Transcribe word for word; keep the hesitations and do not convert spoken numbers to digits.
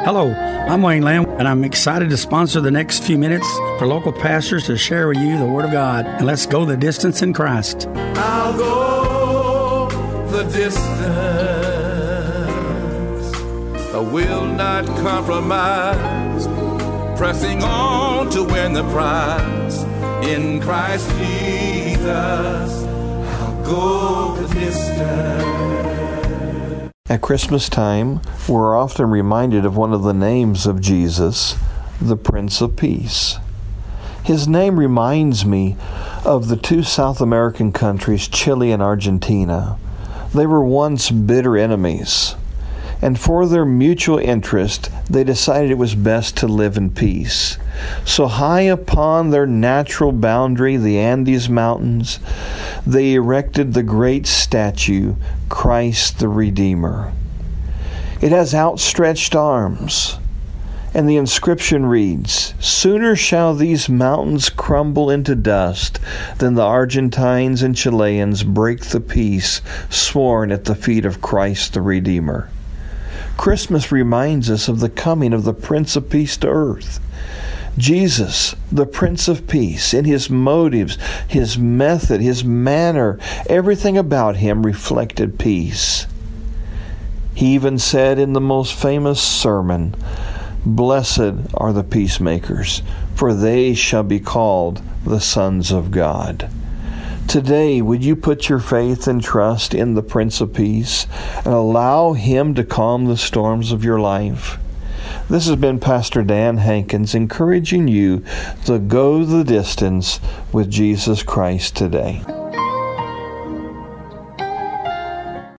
Hello, I'm Wayne Lamb, and I'm excited to sponsor the next few minutes for local pastors to share with you the Word of God. And let's go the distance in Christ. I'll go the distance. I will not compromise. Pressing on to win the prize. In Christ Jesus, I'll go the distance. At Christmas time, we're often reminded of one of the names of Jesus, the Prince of Peace. His name reminds me of the two South American countries, Chile and Argentina. They were once bitter enemies, and for their mutual interest, they decided it was best to live in peace. So high upon their natural boundary, the Andes Mountains, they erected the great statue, Christ the Redeemer. It has outstretched arms, and the inscription reads, "Sooner shall these mountains crumble into dust than the Argentines and Chileans break the peace sworn at the feet of Christ the Redeemer." Christmas reminds us of the coming of the Prince of Peace to earth. Jesus, the Prince of Peace, in his motives, his method, his manner, everything about him reflected peace. He even said in the most famous sermon, "Blessed are the peacemakers, for they shall be called the sons of God." Today, would you put your faith and trust in the Prince of Peace and allow him to calm the storms of your life? This has been Pastor Dan Hankins encouraging you to go the distance with Jesus Christ today.